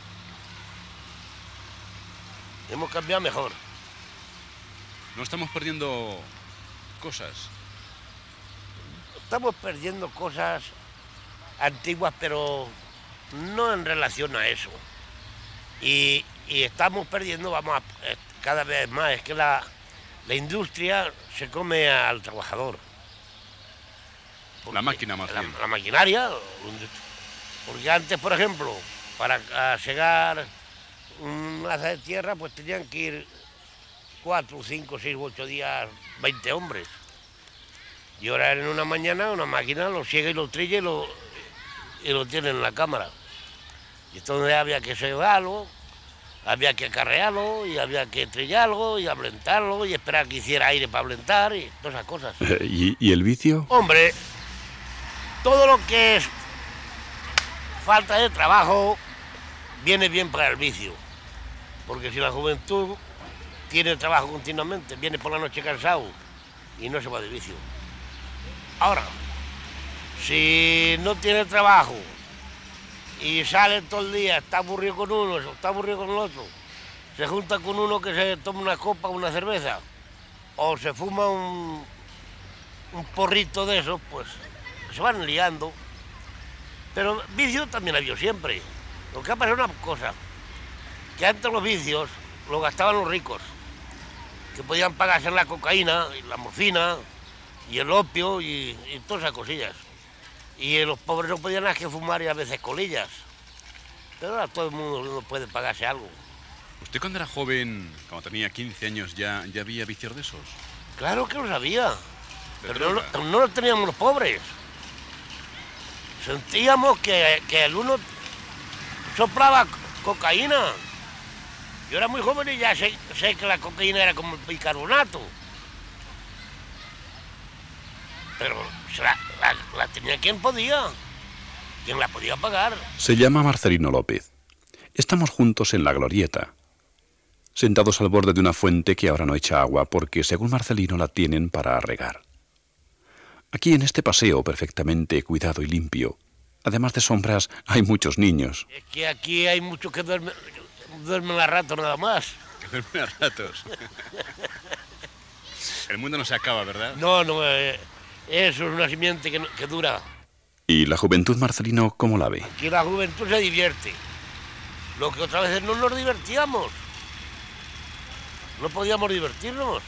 Hemos cambiado mejor. No estamos perdiendo cosas. Estamos perdiendo cosas antiguas, pero no en relación a eso. Y, y estamos perdiendo, vamos, a, eh, cada vez más. Es que la, la industria se come al trabajador. Porque La máquina más la, bien. la maquinaria. Porque antes, por ejemplo, para ah, segar un haza de tierra, pues tenían que ir cuatro, cinco, seis, ocho días, veinte hombres. Y ahora en una mañana una máquina lo siega y lo trilla y lo, y lo tiene en la cámara. Y entonces había que segarlo, había que acarrearlo, y había que trillarlo, y ablentarlo, y esperar que hiciera aire para ablentar, y todas esas cosas. ¿Y, y el vicio? Hombre, todo lo que es falta de trabajo viene bien para el vicio. Porque si la juventud tiene trabajo continuamente, viene por la noche cansado y no se va de vicio. Ahora, si no tiene trabajo y sale todo el día, está aburrido con uno, está aburrido con el otro, se junta con uno que se toma una copa, una cerveza, o se fuma un, un porrito de esos, pues se van liando. Pero vicio también ha habido siempre. Lo que ha pasado es una cosa, que antes los vicios los gastaban los ricos, que podían pagarse la cocaína, y la morfina, y el opio, y, y todas esas cosillas. Y los pobres no podían más que fumar y a veces colillas. Pero ahora todo el mundo no puede pagarse algo. ¿Usted cuando era joven, cuando tenía quince años, ya, ya había vicios de esos? Claro que lo sabía. ¿De Pero droga? no, no lo teníamos los pobres. Sentíamos que, que el uno soplaba cocaína. Yo era muy joven y ya sé, sé que la cocaína era como el bicarbonato. Pero se la, la, la tenía quien podía. Quien la podía pagar. Se llama Marcelino López. Estamos juntos en la glorieta, sentados al borde de una fuente que ahora no echa agua porque, según Marcelino, la tienen para regar. Aquí en este paseo perfectamente cuidado y limpio, además de sombras, hay muchos niños. Es que aquí hay muchos que duermen, duermen a rato nada más. Que duermen a ratos. El mundo no se acaba, ¿verdad? No, no, eh, eso es una simiente que, no- que dura. ¿Y la juventud, Marcelino, cómo la ve? Aquí la juventud se divierte. Lo que otras veces no nos divertíamos. No podíamos divertirnos.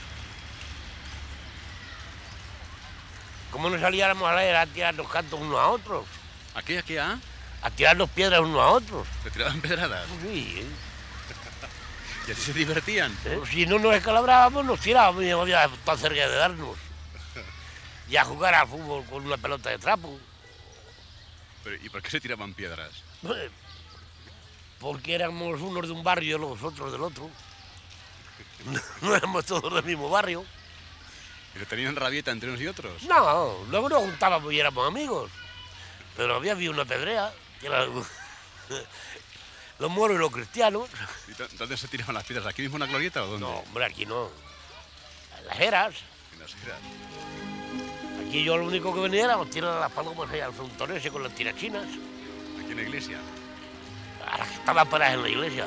Como no saliéramos a la era a tirarnos cantos unos a otros, ¿A qué, a qué, a? a tirarnos piedras unos a otros. ¿Se tiraban pedradas? Sí, ¿eh? ¿Y así se divertían? ¿Eh? Si no nos escalabrábamos, nos tirábamos y no había tan cerca de darnos. Y a jugar al fútbol con una pelota de trapo. Pero, ¿y por qué se tiraban piedras? Eh, Porque éramos unos de un barrio y los otros del otro. No éramos todos del mismo barrio. ¿Y se tenían rabieta entre unos y otros? No, luego nos juntábamos y éramos amigos. Pero había habido una pedrea, que era los moros y los cristianos. ¿Y dó- ¿Dónde se tiraban las piedras? ¿Aquí mismo en la glorieta o dónde? No, hombre, aquí no. En las eras. En las eras. Aquí yo lo único que venía era tirar las palomas allá al frontón ese con las tirachinas. Aquí en la iglesia. A las que estaban paradas en la iglesia.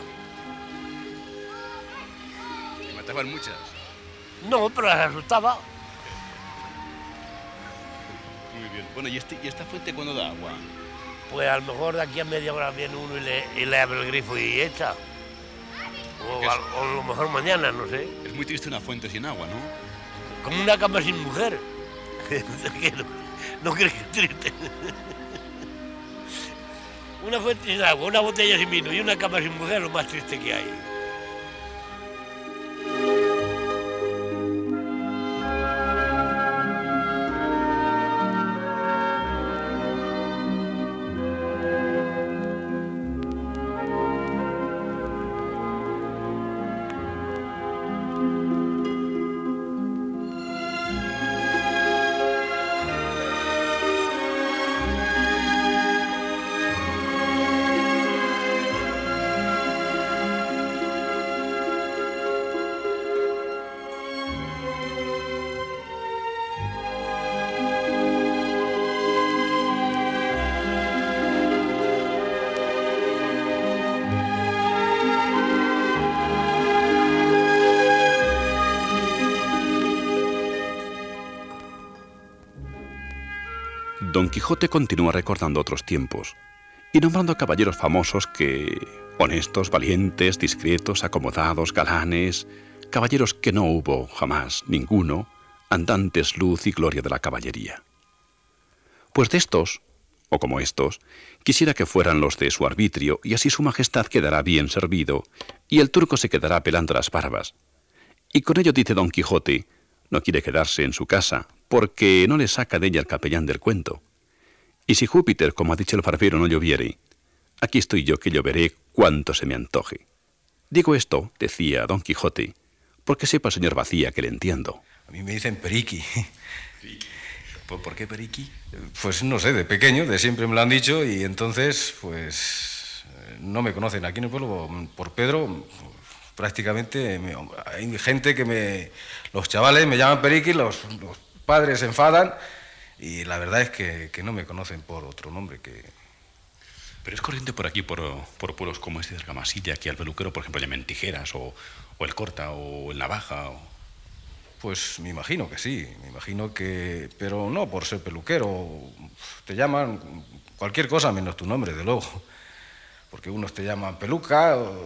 Y mataban muchas. No, pero las asustaba. Muy bien. Bueno, ¿y, este, ¿y esta fuente cuándo da agua? Pues a lo mejor de aquí a media hora viene uno y le, y le abre el grifo y echa. O ¿Qué es? a, o a lo mejor mañana, no sé. Es muy triste una fuente sin agua, ¿no? Como una cama sin mujer. ¿Qué no, no crees que es triste? Una fuente sin agua, una botella sin vino y una cama sin mujer es lo más triste que hay. Don Quijote continúa recordando otros tiempos y nombrando caballeros famosos que, honestos, valientes, discretos, acomodados, galanes, caballeros que no hubo jamás ninguno, andantes luz y gloria de la caballería. Pues de estos, o como estos, quisiera que fueran los de su arbitrio, y así su majestad quedará bien servido, y el turco se quedará pelando las barbas. Y con ello dice Don Quijote, no quiere quedarse en su casa, porque no le saca de ella el capellán del cuento. Y si Júpiter, como ha dicho el barbero, no lloviere, aquí estoy yo que lloveré cuanto se me antoje. Digo esto, decía Don Quijote, porque sepa, señor Bacía, que le entiendo. A mí me dicen Periqui. ¿Por, ¿Por qué Periqui? Pues no sé, de pequeño, de siempre me lo han dicho y entonces, pues, no me conocen. Aquí en el pueblo, por Pedro, prácticamente me, hay gente que me... Los chavales me llaman Periqui, los, los padres se enfadan y la verdad es que, que no me conocen por otro nombre que... Pero es corriente por aquí, por, por pueblos como este de Argamasilla, que al peluquero, por ejemplo, llamen tijeras, o, o el corta, o el navaja, o... Pues me imagino que sí, me imagino que... Pero no por ser peluquero, te llaman cualquier cosa menos tu nombre, de luego. Porque unos te llaman peluca, o,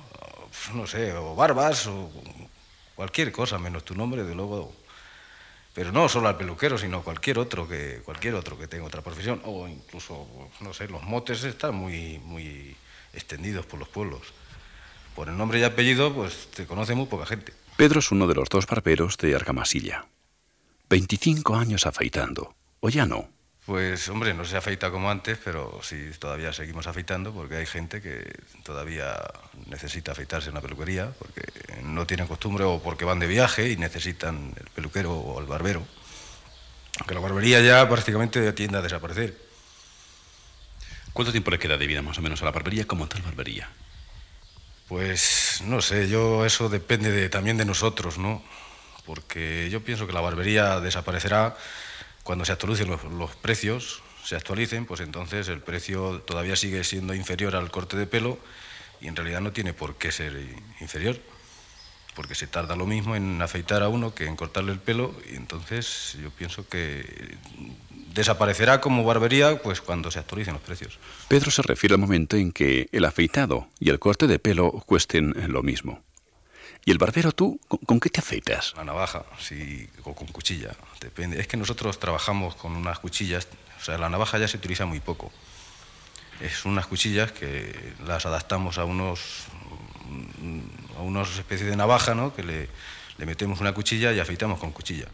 o, no sé, o barbas, o cualquier cosa menos tu nombre, de luego. Pero no solo al peluquero, sino cualquier otro que, cualquier otro que tenga otra profesión, o incluso, no sé, los motes están muy, muy extendidos por los pueblos. Por el nombre y apellido, pues te conoce muy poca gente. Pedro es uno de los dos barberos de Argamasilla. veinticinco años afeitando, ¿o ya no? Pues, hombre, no se afeita como antes, pero sí todavía seguimos afeitando porque hay gente que todavía necesita afeitarse en la peluquería porque no tienen costumbre o porque van de viaje y necesitan el peluquero o el barbero. Aunque la barbería ya prácticamente tiende a desaparecer. ¿Cuánto tiempo le queda de vida más o menos a la barbería como tal barbería? Pues, no sé, yo eso depende de, también de nosotros, ¿no? Porque yo pienso que la barbería desaparecerá cuando se actualicen los, los precios, se actualicen, pues entonces el precio todavía sigue siendo inferior al corte de pelo y en realidad no tiene por qué ser inferior, porque se tarda lo mismo en afeitar a uno que en cortarle el pelo y entonces yo pienso que desaparecerá como barbería pues cuando se actualicen los precios. Pedro se refiere al momento en que el afeitado y el corte de pelo cuesten lo mismo. ¿Y el barbero tú, con, con qué te afeitas? La navaja, sí, o con cuchilla, depende. Es que nosotros trabajamos con unas cuchillas, o sea, la navaja ya se utiliza muy poco. Es unas cuchillas que las adaptamos a unos, a unas especies de navaja, ¿no? Que le, le metemos una cuchilla y afeitamos con cuchilla.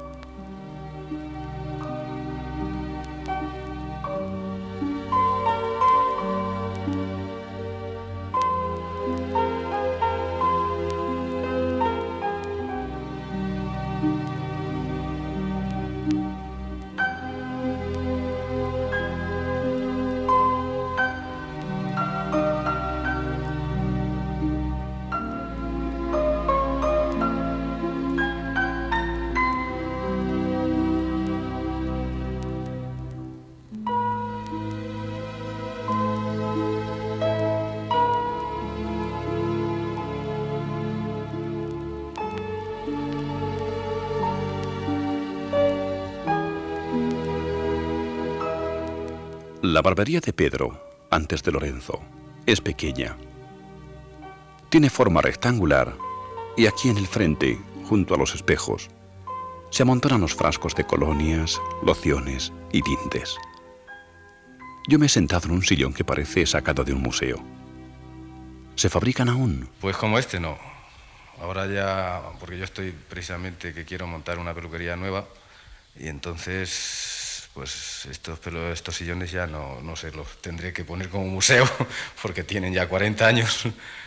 La barbería de Pedro, antes de Lorenzo, es pequeña. Tiene forma rectangular y aquí en el frente, junto a los espejos, se amontonan los frascos de colonias, lociones y tintes. Yo me he sentado en un sillón que parece sacado de un museo. ¿Se fabrican aún? Pues como este no. Ahora ya, porque yo estoy precisamente que quiero montar una peluquería nueva y entonces pues estos, pero estos sillones ya no, no sé, los tendré que poner como museo porque tienen ya cuarenta años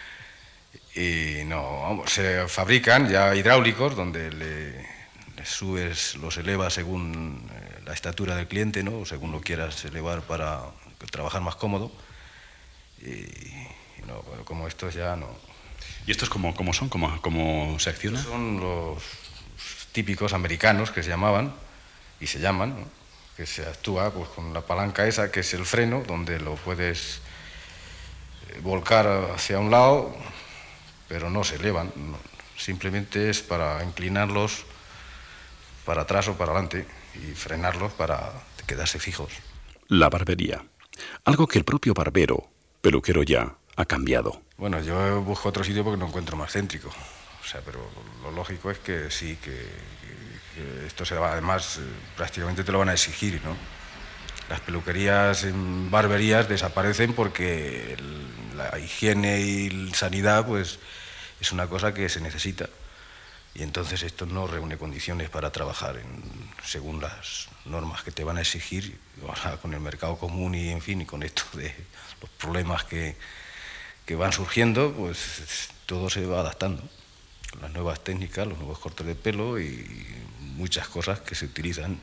y no, vamos, se fabrican ya hidráulicos donde le, le subes, los elevas según eh, la estatura del cliente, ¿no? O según lo quieras elevar para trabajar más cómodo y, y no, bueno, como estos ya no. ¿Y estos cómo, cómo son? ¿Cómo, cómo se accionan? Son los típicos americanos que se llamaban y se llaman, ¿no? Que se actúa pues, con la palanca esa, que es el freno, donde lo puedes volcar hacia un lado, pero no se elevan, no. Simplemente es para inclinarlos para atrás o para adelante y frenarlos para quedarse fijos. La barbería, algo que el propio barbero, peluquero ya, ha cambiado. Bueno, yo busco otro sitio porque no encuentro más céntrico, o sea, pero lo lógico es que sí, que... Esto se va, además, prácticamente te lo van a exigir, ¿no? Las peluquerías en barberías desaparecen porque el, la higiene y la sanidad, pues, es una cosa que se necesita. Y entonces esto no reúne condiciones para trabajar en, según las normas que te van a exigir, o sea, con el mercado común y, en fin, y con esto de los problemas que, que van surgiendo, pues todo se va adaptando. Las nuevas técnicas, los nuevos cortes de pelo y muchas cosas que se utilizan.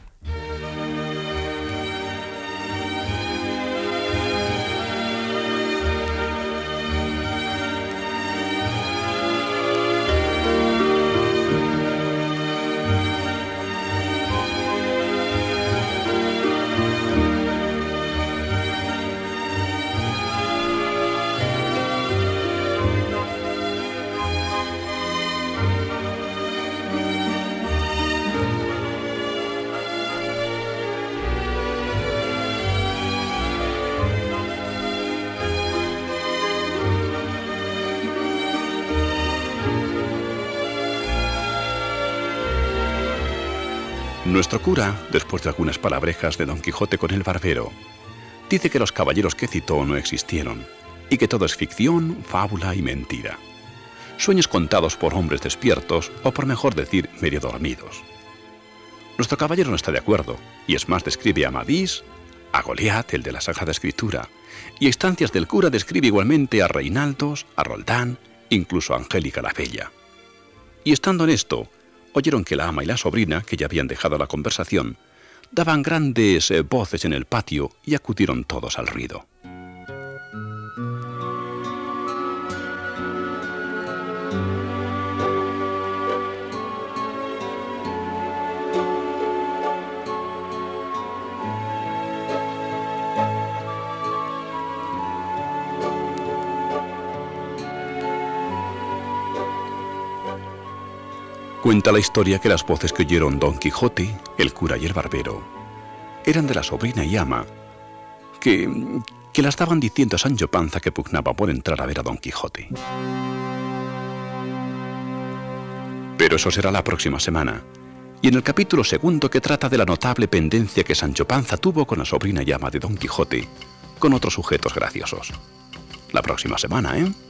Nuestro cura, después de algunas palabrejas de Don Quijote con el barbero, dice que los caballeros que citó no existieron y que todo es ficción, fábula y mentira. Sueños contados por hombres despiertos o, por mejor decir, medio dormidos. Nuestro caballero no está de acuerdo y es más, describe a Amadís, a Goliat, el de la Sagrada Escritura, y a instancias del cura describe igualmente a Reinaldos, a Roldán, incluso a Angélica la Bella. Y estando en esto, oyeron que la ama y la sobrina, que ya habían dejado la conversación, daban grandes eh, voces en el patio y acudieron todos al ruido. Cuenta la historia que las voces que oyeron Don Quijote, el cura y el barbero eran de la sobrina y ama, que, que las daban diciendo a Sancho Panza que pugnaba por entrar a ver a Don Quijote. Pero eso será la próxima semana, y en el capítulo segundo, que trata de la notable pendencia que Sancho Panza tuvo con la sobrina y ama de Don Quijote, con otros sujetos graciosos. La próxima semana, ¿eh?